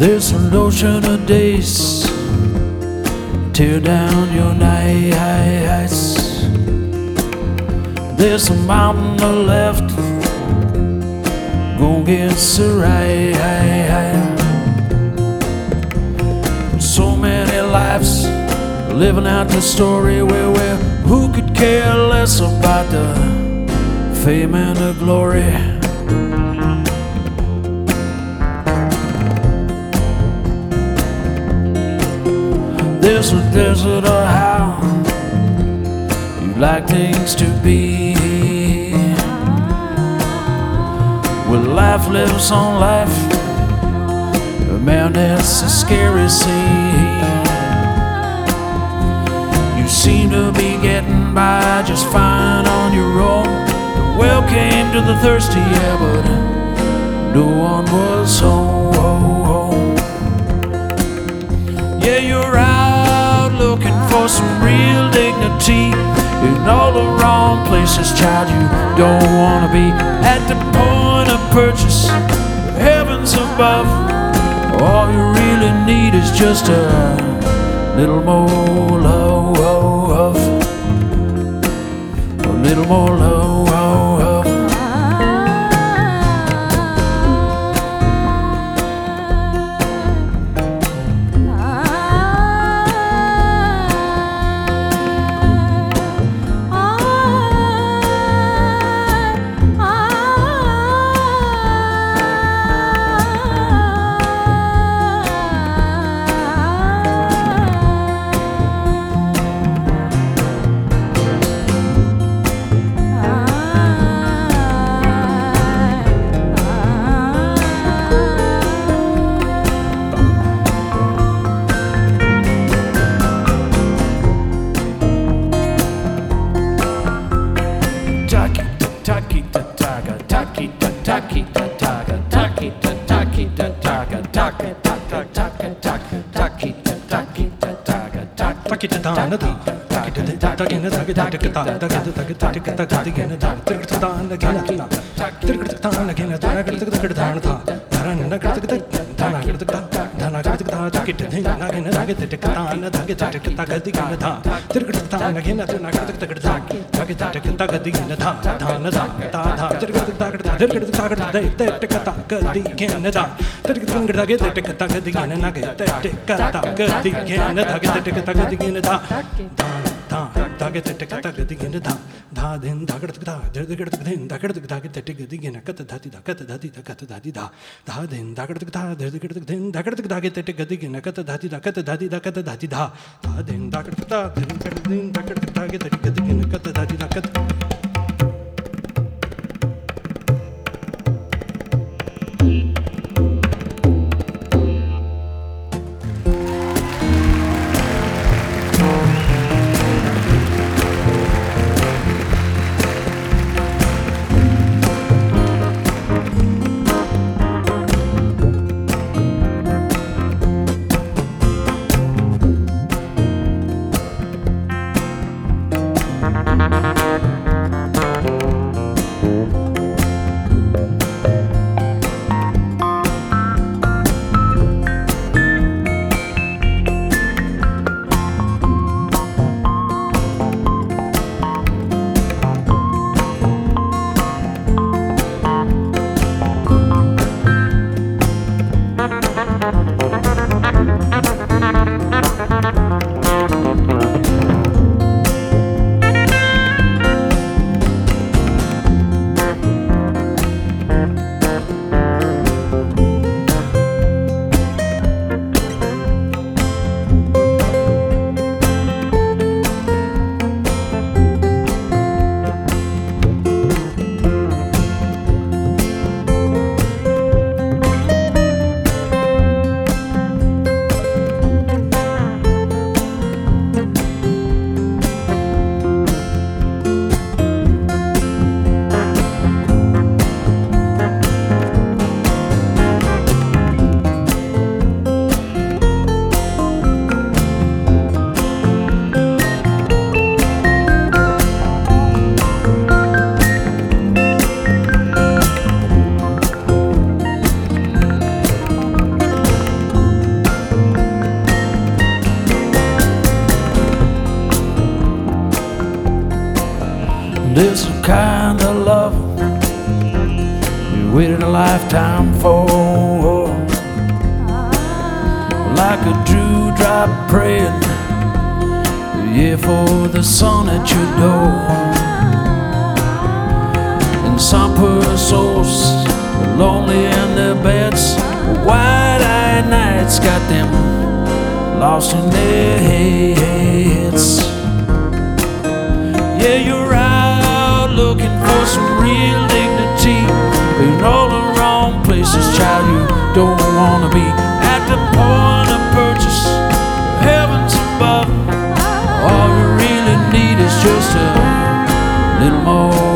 There's an ocean of days tear down your nights. There's a mountain to the left, go against the right. So many lives living out the story where who could care less about the fame and the glory. There's a desert or how you'd like things to be, where life lives on life. Man, that's a scary scene. You seem to be getting by just fine on your own. The well came to the thirsty, yeah, but no one was home. Yeah, you're out looking for some real dignity in all the wrong places, child. You don't want to be at the point of purchase, heavens above. All you really need is just a little more love, a little more love. kind of love you waited a lifetime for, like a dewdrop praying, yeah, for the sun at your door. And some poor souls are lonely in their beds, wide-eyed nights got them lost in their heads. Yeah, you're out looking for some real dignity in all the wrong places, child. You don't wanna be at the point of purchase, heavens above. All you really need is just a little more